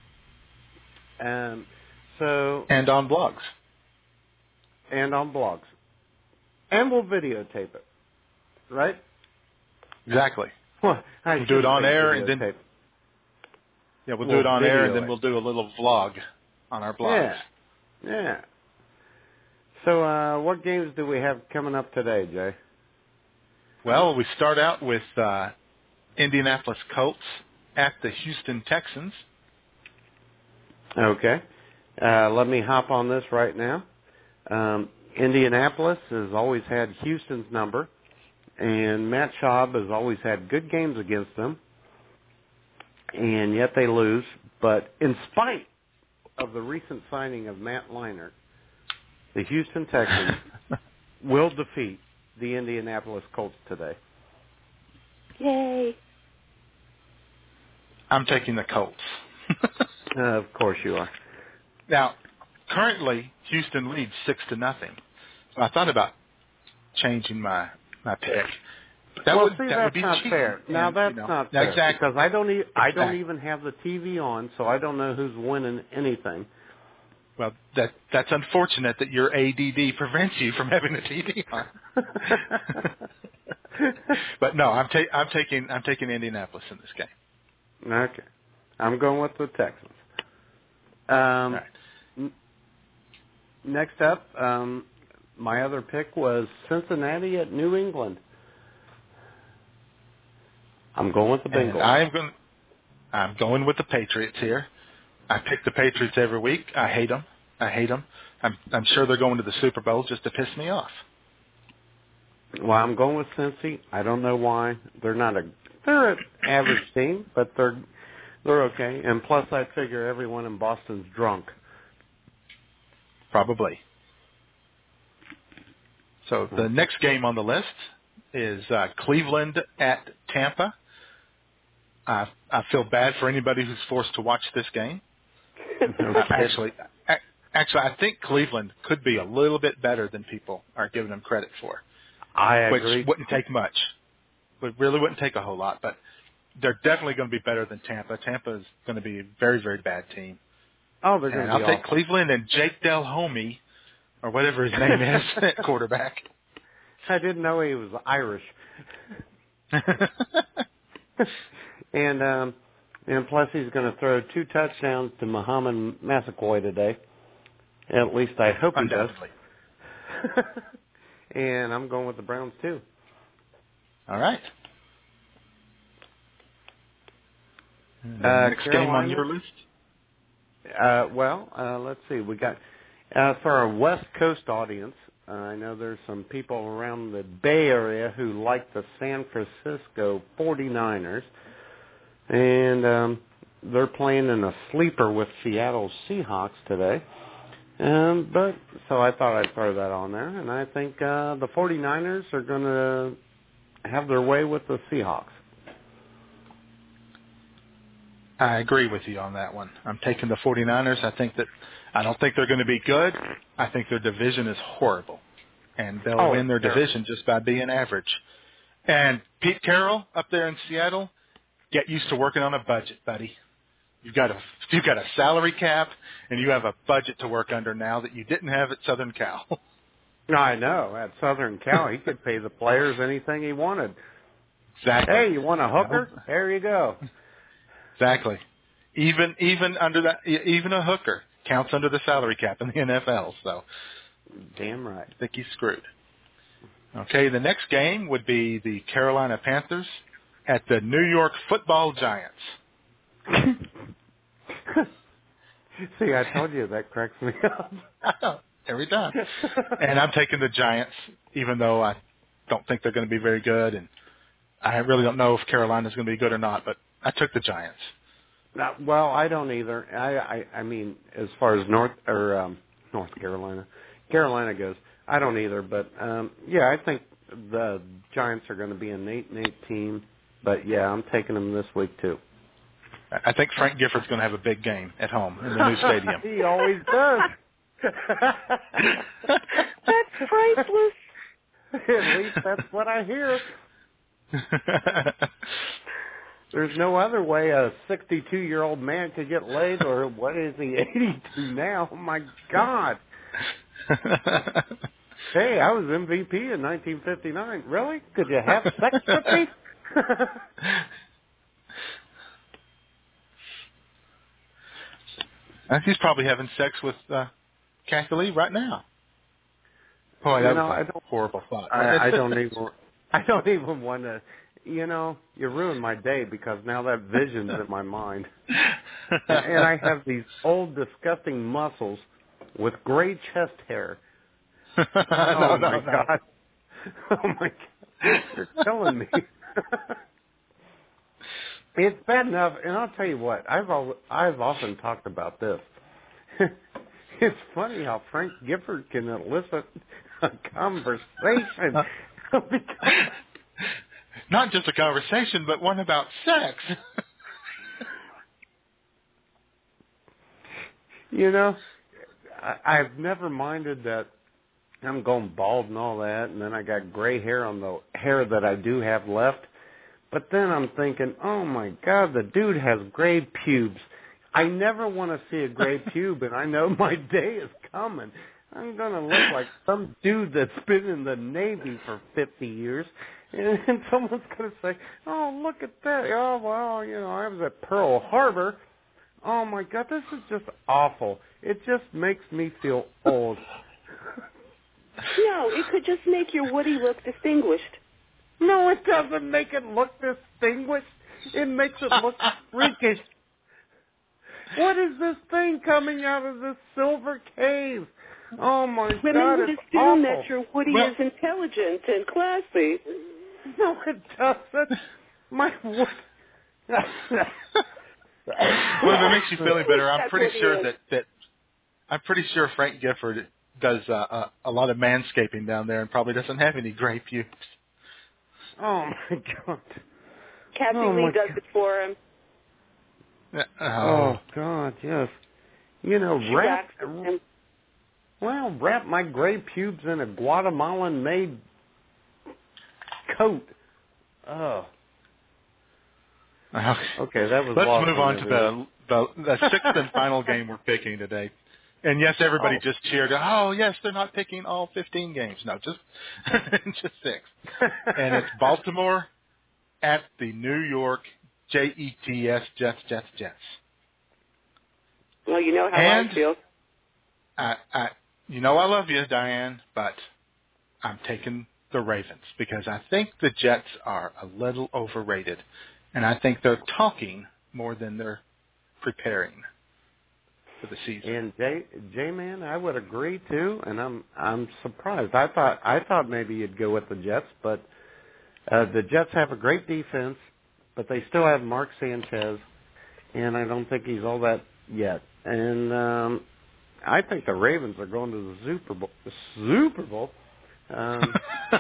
Um, so and on blogs, and on blogs, and we'll videotape it, right? Exactly. Well, I we'll do it on air, and then tape. yeah, we'll, we'll do it on air, and it. then we'll do a little vlog on our blogs. Yeah, yeah. So, uh, what games do we have coming up today, Jay? Well, we start out with uh, Indianapolis Colts at the Houston Texans. Okay. Uh, let me hop on this right now. Um, Indianapolis has always had Houston's number, and Matt Schaub has always had good games against them, and yet they lose. But in spite of the recent signing of Matt Leinart, the Houston Texans will defeat the Indianapolis Colts today. Yay. I'm taking the Colts. uh, of course you are. Now, currently, Houston leads six to nothing. So I thought about changing my, my pick. That well, would, see, that that's would be not cheating. fair. Now, And, that's you know, not fair. Exactly. Because I don't, e- I don't Exactly. even have the T V on, so I don't know who's winning anything. Well, that that's unfortunate that your A D D prevents you from having the T V on. But no, I'm, ta- I'm taking I'm taking Indianapolis in this game. Okay, I'm going with the Texans. Um, right. n- next up, um, my other pick was Cincinnati at New England. I'm going with the Bengals. And I'm going I'm going with the Patriots here. I pick the Patriots every week. I hate them. I hate them. I'm I'm sure they're going to the Super Bowl just to piss me off. Well, I'm going with Cincy. I don't know why. They're not a they're an average team, but they're they're okay. And plus, I figure everyone in Boston's drunk. Probably. So the next game on the list is uh, Cleveland at Tampa. I I feel bad for anybody who's forced to watch this game. No actually, actually, I think Cleveland could be a little bit better than people are giving them credit for. I agree. Which wouldn't take much. It really wouldn't take a whole lot, but they're definitely going to be better than Tampa. Tampa is going to be a very, very bad team. Oh, they're going and to be I'll take awful. Cleveland and Jake Delhomme, or whatever his name is, at quarterback. I didn't know he was Irish. and um, and plus he's going to throw two touchdowns to Muhammad Massaquoi today. At least I hope he does. And I'm going with the Browns too. All right. Uh, next Carolina, game on your list? Uh, well, uh, let's see. We got uh, for our West Coast audience. Uh, I know there's some people around the Bay Area who like the San Francisco forty-niners, and um, they're playing in a sleeper with Seattle Seahawks today. Um, but so I thought I'd throw that on there, and I think uh, the forty-niners are going to have their way with the Seahawks. I agree with you on that one. I'm taking the 49ers. I think that I don't think they're going to be good. I think their division is horrible, and they'll Oh, win their terrible. division just by being average. And Pete Carroll up there in Seattle, get used to working on a budget, buddy. You've got a you've got a salary cap, and you have a budget to work under now that you didn't have at Southern Cal. I know. At Southern Cal, he could pay the players anything he wanted. Exactly. Hey, you want a hooker? No. There you go. Exactly. Even even under that, even a hooker counts under the salary cap in the N F L. So, Damn right. I think he's screwed. Okay, the next game would be the Carolina Panthers at the New York Football Giants. See, I told you that cracks me up. Every time. And I'm taking the Giants, even though I don't think they're going to be very good, and I really don't know if Carolina's going to be good or not, but I took the Giants. No, well, I don't either. I, I, I mean, as far as North or um, North Carolina, Carolina goes, I don't either. But um, yeah, I think the Giants are going to be an eight and eight team. But yeah, I'm taking them this week too. I think Frank Gifford's going to have a big game at home in the new stadium. He always does. That's priceless. At least that's what I hear. There's no other way a sixty-two-year-old man could get laid, or what is he, eighty-two now? Oh, my God. Hey, I was M V P in nineteen fifty-nine. Really? Could you have sex with me? He's probably having sex with uh, Kathy Lee right now. Boy, that you know, was a I don't, horrible thought. I, I don't even. I don't even want to. You know, you ruined my day because now that vision's in my mind, and I have these old, disgusting muscles with gray chest hair. no, Oh no, my no. God! Oh my God! You're killing me. It's bad enough, and I'll tell you what. I've al- I've often talked about this. It's funny how Frank Gifford can elicit a conversation. Because Not just a conversation, but one about sex. you know, I, I've never minded that I'm going bald and all that, and then I got gray hair on the hair that I do have left. But then I'm thinking, oh my God, the dude has gray pubes. I never want to see a gray pube, and I know my day is coming. I'm going to look like some dude that's been in the Navy for fifty years, and, and someone's going to say, oh, look at that. Oh, well, you know, I was at Pearl Harbor. Oh, my God, this is just awful. It just makes me feel old. No, it could just make your Woody look distinguished. No, it doesn't make it look distinguished. It makes it look freakish. What is this thing coming out of this silver cave? Oh, my Women God, would it's assume awful. that your Woody Well- is intelligent and classy. No, it doesn't. My Woody... Well, if it makes you feel any better, I'm That's pretty what he sure is. that, that I'm pretty sure Frank Gifford does uh, a, a lot of manscaping down there and probably doesn't have any gray pubes. Oh, my God. Kathy Oh, Lee my does God. it for him. Oh, Oh, God, yes. You know, She wrap... waxes him. Well, wrap my gray pubes in a Guatemalan-made coat. Oh. okay. Okay, that was Let's lost move on to everyone. the, the the sixth and final game we're picking today. And yes, everybody Oh. just cheered. Oh, yes, they're not picking all fifteen games. No, just just six. And it's Baltimore at the New York J E T S Jets, Jets, Jets. Well, you know how And- I feel. I, I, you know I love you, Diane, but I'm taking the Ravens because I think the Jets are a little overrated, and I think they're talking more than they're preparing for the season. And J J man, I would agree too, and I'm I'm surprised. I thought I thought maybe you'd go with the Jets, but uh, the Jets have a great defense, but they still have Mark Sanchez, and I don't think he's all that yet. And um, I think the Ravens are going to the Super Bowl. The Super Bowl. Um,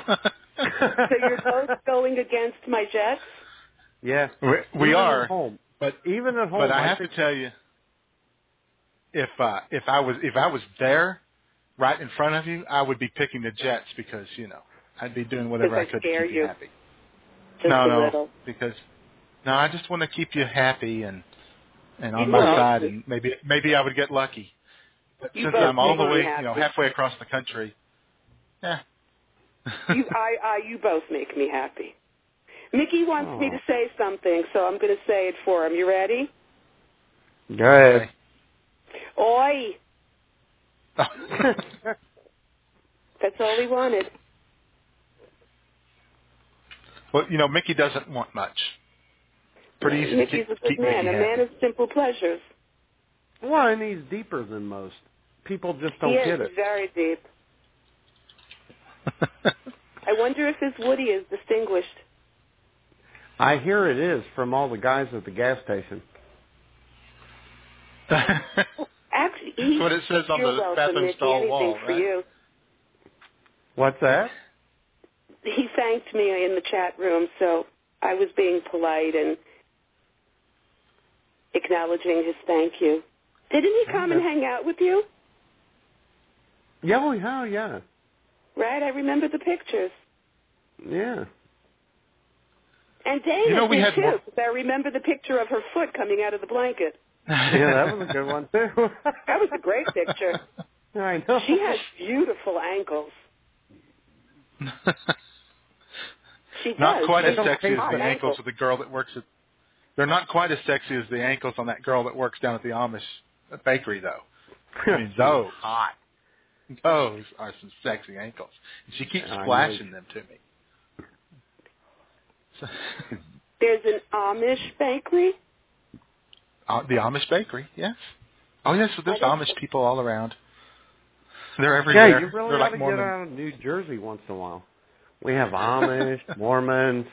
So you're both going against my Jets? yeah, we we Even are. at home. But even at home, but I, I have think, to tell you, if uh, if I was if I was there, right in front of you, I would be picking the Jets because you know I'd be doing whatever I Because I could to scare keep you, you. happy. Just no, a no, little. because no, I just want to keep you happy and and on You my both side, make me- and maybe maybe I would get lucky. But You since both I'm all make the me way, happy. you know, halfway across the country, yeah. you, I, I, you both make me happy. Mickey wants Oh. me to say something, so I'm going to say it for him. You ready? Go ahead. Oi! That's all he wanted. Well, you know, Mickey doesn't want much. Pretty easy Mickey's to keep, a good keep man, Mickey a happy. man of simple pleasures. Well, and he's deeper than most. People just don't he is get it. very deep. I wonder if his Woody is distinguished. I hear it is from all the guys at the gas station. Actually, That's he, what it says on you're the welcome, bathroom Mickey. stall Anything wall, for right? you. What's that? He thanked me in the chat room, so I was being polite and acknowledging his thank you. Didn't he come and hang out with you? Yeah, oh, yeah, yeah. Right, I remember the pictures. Yeah. And Dana You know, we did had too, more- 'cause I remember the picture of her foot coming out of the blanket. Yeah, that was a good one, too. That was a great picture. I know. She has beautiful ankles. She does. Not quite She as has sexy as hot the ankles ankles. of the girl that works at. They're not quite as sexy as the ankles on that girl that works down at the Amish bakery, though. I mean, those hot. those are some sexy ankles. And she keeps I flashing them to me. So, There's an Amish bakery? uh, the Amish bakery, yes. Oh, yes, so there's What is Amish people all around. They're Yeah, everywhere. you really They're ought like to Mormon. get out of New Jersey once in a while. We have Amish, Mormons.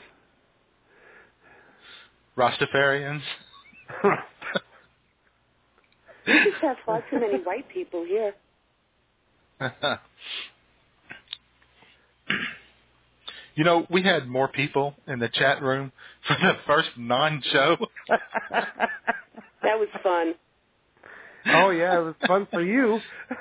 Rastafarians. We just have far too many white people here. You know, we had more people in the chat room for the first non-show. That was fun. Oh, yeah, it was fun for you.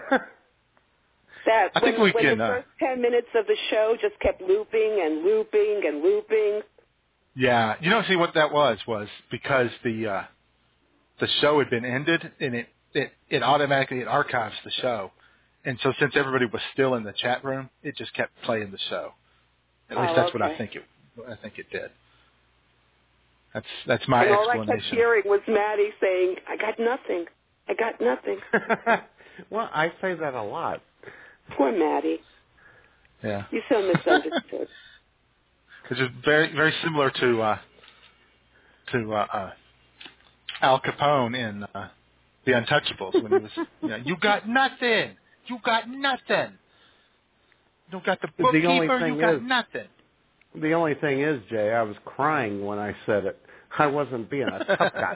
That I when, think we when can, the uh, first ten minutes of the show just kept looping and looping and looping. Yeah, you know, see what that was was because the uh, the show had been ended, and it, it it automatically it archives the show, and so since everybody was still in the chat room, it just kept playing the show. At least Oh, that's what I okay. think it I think it did. That's that's my And all I kept explanation. hearing was Maddie saying, "I got nothing. I got nothing." Well, I say that a lot. Poor Maddie. Yeah, You're so misunderstood. which is very very similar to uh, to uh, uh, Al Capone in uh, The Untouchables when he was, you know, you got nothing, you got nothing, you got the The only bookkeeper, thing you got is- nothing. The only thing is, Jay, I was crying when I said it. I wasn't being a tough guy.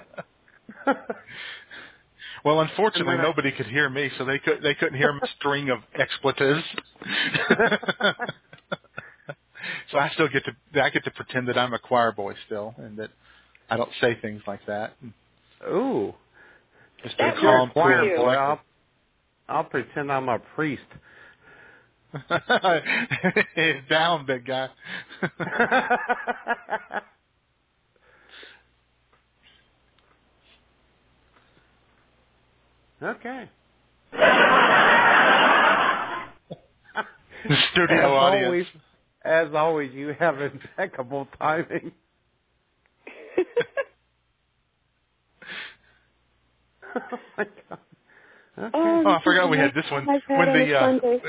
Well, unfortunately, And then I- nobody could hear me, so they could they couldn't hear my string of expletives. So I still get to I get to pretend that I'm a choir boy still, and that I don't say things like that. Ooh. Just That a You're calm, a choir you. boy. I'll, I'll pretend I'm a priest. Down, big guy. Okay. The studio as audience. Always, as always, you have impeccable timing. Oh, my God. Okay. Oh, Oh, I forgot we had this one. I've had When on the a uh, Sunday.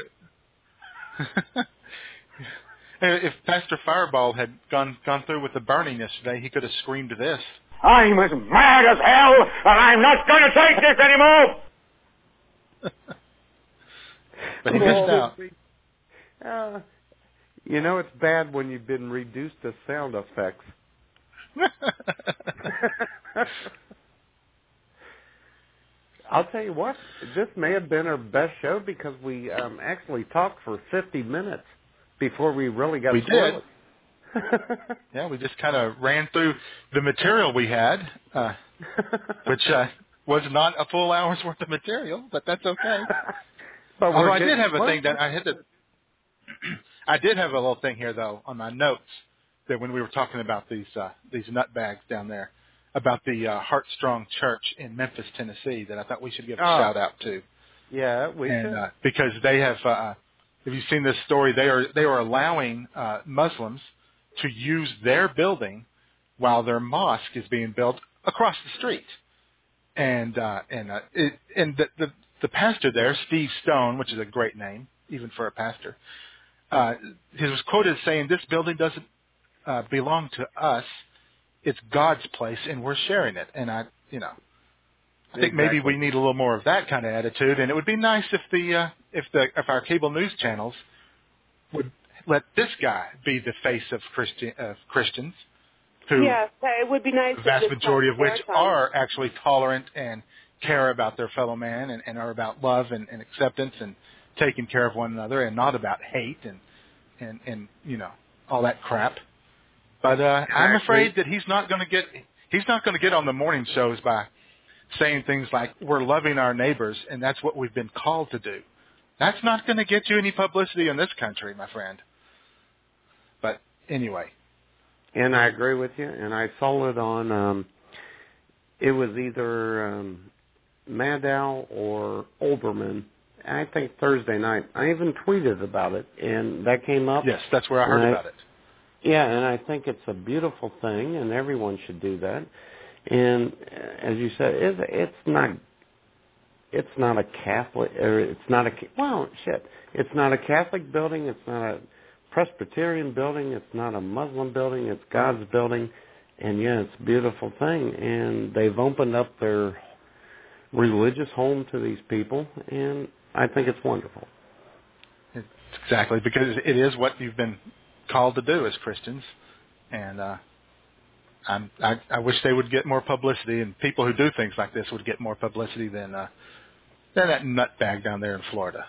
if Pastor Fireball had gone gone through with the burning yesterday, he could have screamed this. I'm as mad as hell, and I'm not going to take this anymore. But he missed out. Uh, you know it's bad when you've been reduced to sound effects. I'll tell you what, this may have been our best show because we um, actually talked for fifty minutes before we really got We spoiled. did. Yeah, we just kind of ran through the material we had, uh, which uh, was not a full hour's worth of material, but that's okay. But Although I did have a thing that I had to. I did have a little thing here though on my notes that when we were talking about these uh, these nutbags down there about the uh, Heartstrong Church in Memphis, Tennessee, that I thought we should give a oh. shout out to. Yeah, we and, should. Uh, because they have. Uh, have you seen this story? They are they are allowing uh, Muslims to use their building while their mosque is being built across the street. And uh, and uh, it, and the, the the pastor there, Steve Stone, which is a great name even for a pastor, uh, he was quoted saying, "This building doesn't uh, belong to us; it's God's place, and we're sharing it." And I, you know, I think exactly. maybe we need a little more of that kind of attitude. And it would be nice if the uh, if the if our cable news channels would let this guy be the face of Christian of Christians. Who, yeah, it would be nice. The vast majority of which time. are actually tolerant and care about their fellow man and, and are about love and, and acceptance and taking care of one another and not about hate and, and, and you know, all that crap. But uh, I'm afraid that he's not going to get he's not going to get on the morning shows by saying things like we're loving our neighbors and that's what we've been called to do. That's not going to get you any publicity in this country, my friend. But anyway. And I agree with you. And I saw it on, um, it was either um, Maddow or Olbermann, I think Thursday night. I even tweeted about it, and that came up. Yes, that's where I heard I, about it. Yeah, and I think it's a beautiful thing, and everyone should do that. And as you said, it's, it's not, it's not a Catholic, or it's not a, well, shit, it's not a Catholic building. It's not a Presbyterian building. It's not a Muslim building. It's God's building. And, yeah, it's a beautiful thing. And they've opened up their religious home to these people, and I think it's wonderful. Exactly, because it is what you've been called to do as Christians. And uh, I'm, I, I wish they would get more publicity, and people who do things like this would get more publicity than, uh, than that nutbag down there in Florida.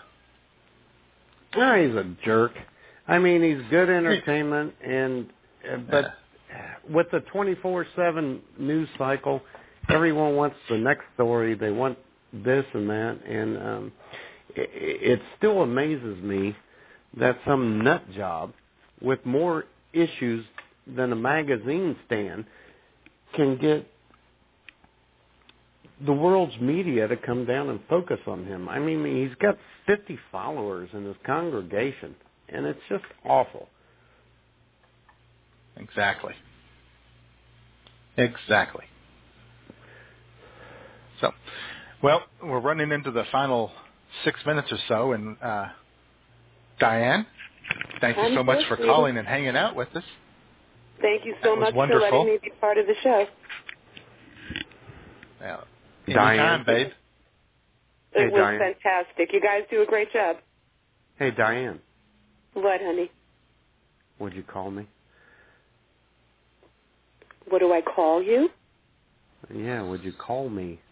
Oh, he's a jerk. I mean, he's good entertainment, and uh, but yeah. with the twenty-four seven news cycle, everyone wants the next story. They want this and that, and um, it, it still amazes me that some nut job with more issues than a magazine stand can get the world's media to come down and focus on him. I mean, he's got fifty followers in his congregation. And it's just awful. Exactly. Exactly. So, well, we're running into the final six minutes or so, and uh, Diane, thank you so much for calling and hanging out with us. Thank you so much wonderful. for letting me be part of the show. Well, Diane, anytime, babe. It hey, was Diane. fantastic. You guys do a great job. Hey, Diane. What, honey? Would you call me? What do I call you? Yeah, would you call me?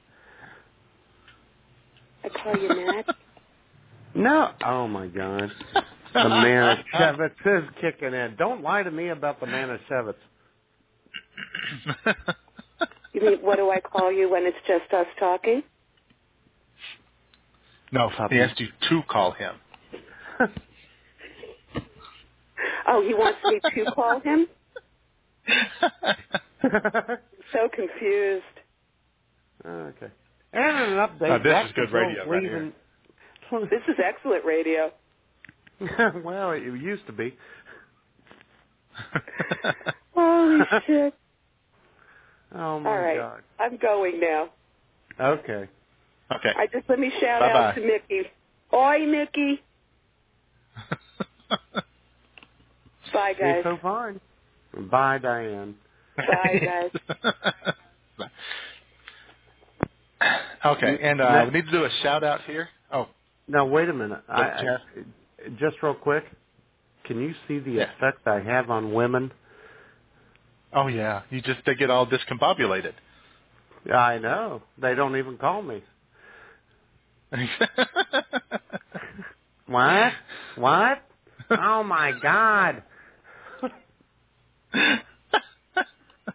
I call you Matt? No. Oh, my God. The Manischewitz is kicking in. Don't lie to me about the Manischewitz. You mean, what do I call you when it's just us talking? No, he asked you to call him. Oh, he wants me to call him? So confused. Okay. And an update. Uh, this is good radio right leaving... here. This is excellent radio. Well, it used to be. Holy shit. Oh, my All right. God. I'm going now. Okay. Okay. I just let me shout Bye-bye. out to Mickey. Oi, Mickey. Bye, guys. You're so fine. Bye, Diane. Bye, guys. Okay, and uh, we need to do a shout out here. Oh, now wait a minute. I, I, Jeff. just real quick, can you see the Yeah. effect I have on women? Oh yeah, you just they get all discombobulated. I know. They don't even call me. What? What? Oh my God.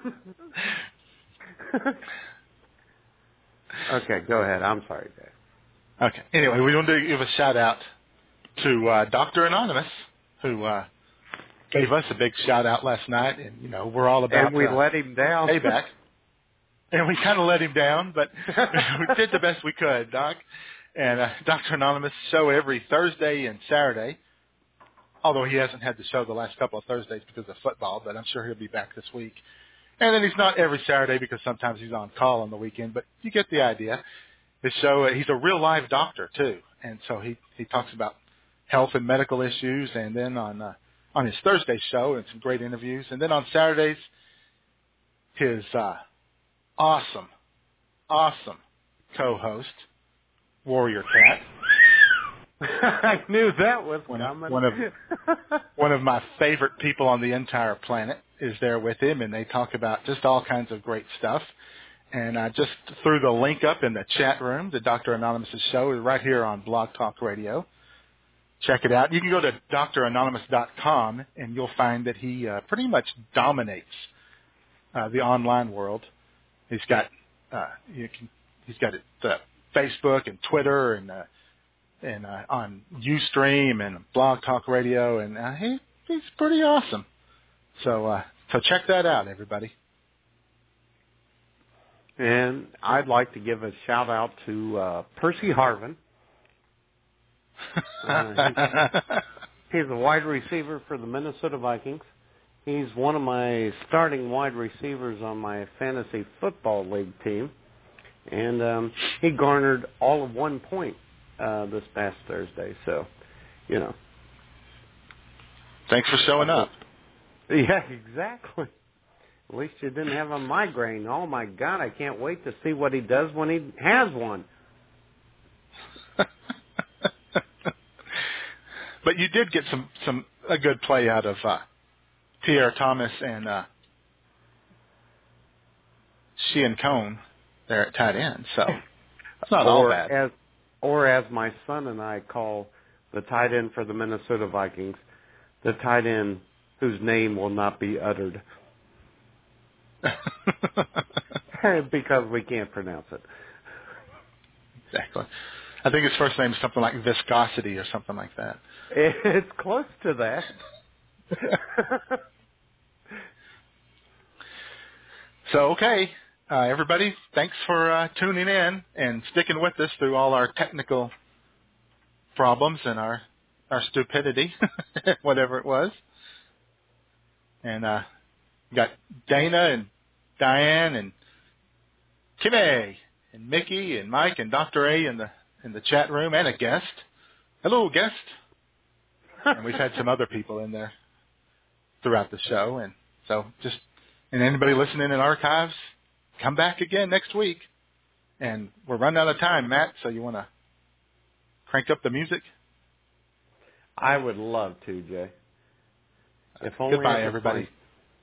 Okay, go ahead. I'm sorry, Dave. Okay. Anyway, we want to give a shout out to uh, Doctor Anonymous, who uh, gave us a big shout out last night, and you know we're all about and we uh, let him down. payback. And we kind of let him down, but we did the best we could, Doc. And uh, Doctor Anonymous show every Thursday and Saturday, although he hasn't had the show the last couple of Thursdays because of football, but I'm sure he'll be back this week. And then he's not every Saturday because sometimes he's on call on the weekend, but you get the idea. His show, uh, he's a real live doctor too, and so he he talks about health and medical issues. And then on uh, on his Thursday show, and some great interviews. And then on Saturdays, his uh, awesome, awesome co-host, Warrior Cat. I knew that was one coming. of, one of one of my favorite people on the entire planet is there with him, and they talk about just all kinds of great stuff. And I just threw the link up in the chat room to Doctor Anonymous' show right here on Blog Talk Radio. Check it out. You can go to D R anonymous dot com, and you'll find that he uh, pretty much dominates uh, the online world. He's got uh, you can, he's got it, uh, Facebook and Twitter and uh, and uh, on Ustream and Blog Talk Radio, and uh, he he's pretty awesome. So uh, so check that out, everybody. And I'd like to give a shout out to uh, Percy Harvin. Uh, he's, he's a wide receiver for the Minnesota Vikings. He's one of my starting wide receivers on my fantasy football league team. And um, he garnered all of one point uh, this past Thursday. So, you know. Thanks for showing up. Yeah, exactly. At least you didn't have a migraine. Oh, my God, I can't wait to see what he does when he has one. But you did get some, some a good play out of uh, Pierre Thomas and uh, Sheehan Cone there at tight end. So it's not all or bad. As, or as my son and I call the tight end for the Minnesota Vikings, the tight end whose name will not be uttered. Because we can't pronounce it. Exactly. I think his first name is something like Viscosity or something like that. It's close to that. So, okay, uh, everybody, thanks for uh, tuning in and sticking with us through all our technical problems and our, our stupidity, whatever it was. And uh, we got Dana and Diane and Kimmy and Mickey and Mike and Doctor A in the in the chat room, and a guest. Hello, guest. And we've had some other people in there throughout the show. And so just, and anybody listening in archives, come back again next week. And we're running out of time, Matt, so you want to crank up the music? I would love to, Jay. If only Goodbye, I could everybody. find-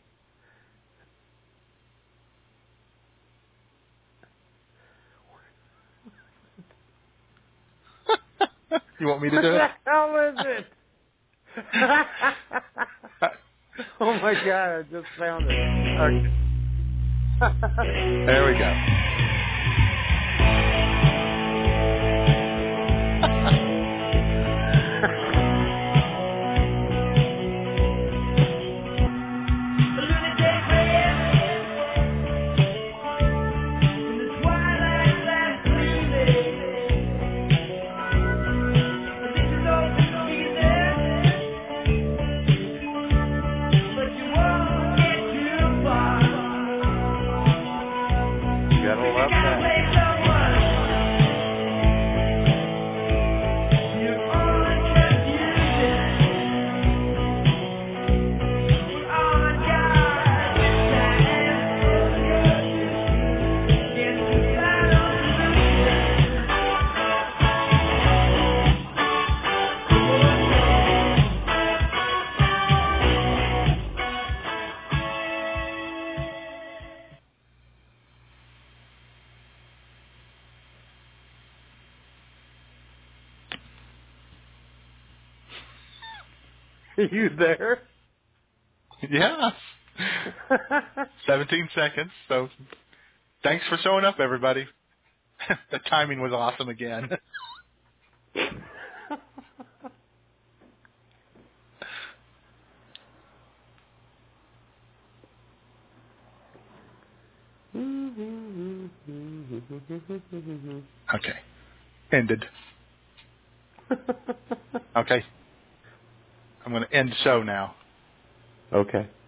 You want me to do it? What the hell is it? Oh my God, I just found it. Okay. There we go. Gotta love that. Are you there? Yes. seventeen seconds. So thanks for showing up, everybody. The timing was awesome again. Okay. Ended. Okay. I'm going to end the show now. Okay.